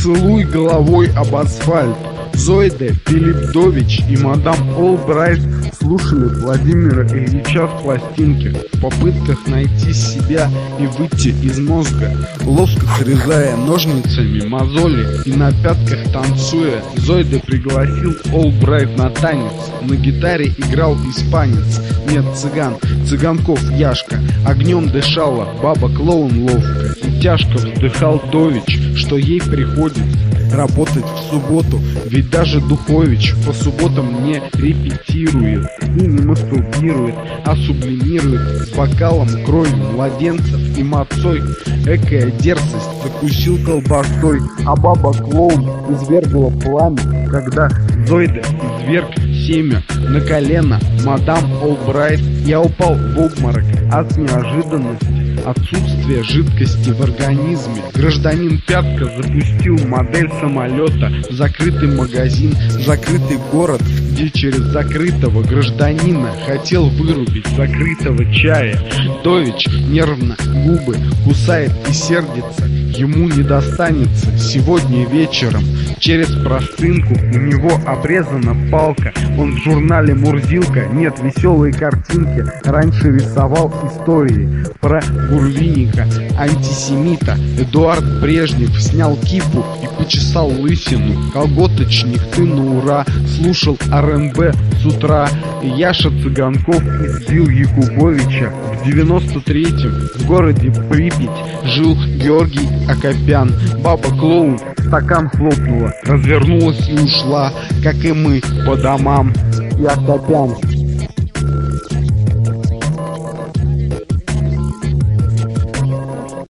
Поцелуй головой об асфальт. Зойда Филиппович и мадам Олбрайт слушали Владимира Ильича в пластинке в попытках найти себя и выйти из мозга. Ловко срезая ножницами мозоли и на пятках танцуя, Зойда пригласил Олбрайт на танец. На гитаре играл испанец, нет, цыган, Цыганков Яшка. Огнем дышала баба-клоун ловко, и тяжко вздыхал Дович, что ей приходится работать в субботу, ведь даже Духович по субботам не репетирует и не мастурбирует, а сублимирует с бокалом крови младенцев и мацой. Экая дерзость, закусил колбасой, а баба-клоун извергла пламя, когда Зойда изверг семя на колено мадам Олбрайт. Я упал в обморок от неожиданности отсутствия жидкости в организме. Гражданин Пятка запустил модель самолета в закрытый магазин, в закрытый город, где через закрытого гражданина хотел вырубить закрытого чая. Дович нервно губы кусает и сердится. Ему не достанется сегодня вечером. Через простынку у него обрезана палка. Он в журнале «Мурзилка», нет, веселые картинки, раньше рисовал истории про Гурвинника, антисемита. Эдуард Брежнев снял кипу и почесал лысину. Колготочник ты на ура, слушал РНБ с утра. Яша Цыганков избил Якубовича. В 93-м в городе Припять жил Георгий Акопян. Баба-клоун стакан хлопнула, развернулась и ушла, как и мы, по домам. И Акопян